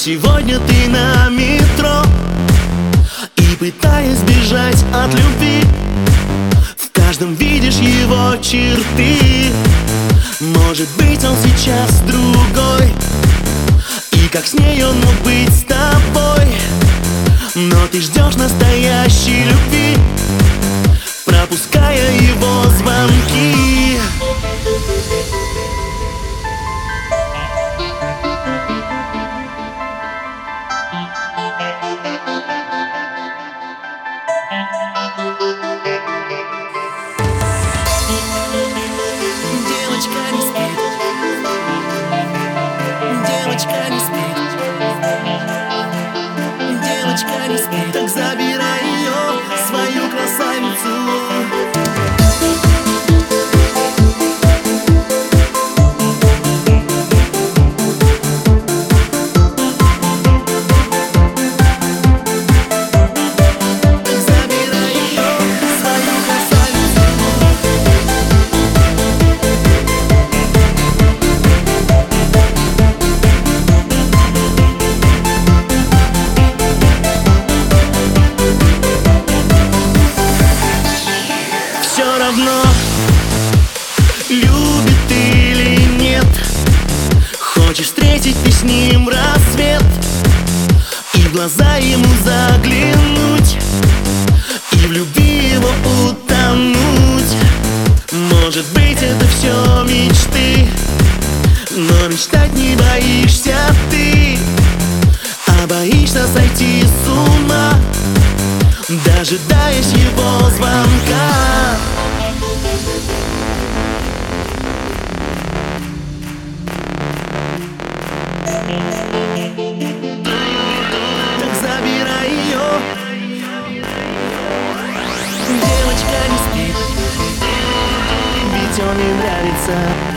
сегодня ты на метро и пытаясь бежать от любви, в каждом видишь его черты. Может быть, он сейчас другой, и как с ней он мог быть с тобой. Но ты ждешь настоящей любви, пропуская его звонки. Девочка не спит, девочка не спит, девочка не спит. Так забирай ее, свою красавицу. Равно, любит или нет, хочешь встретить ты с ним рассвет и в глаза ему заглянуть, и в любви его утонуть. Может быть, это все мечты, но мечтать не боишься ты, а боишься сойти с ума, дожидаясь его звонка. Так забирай ее, девочка не спит, ведь он ей нравится.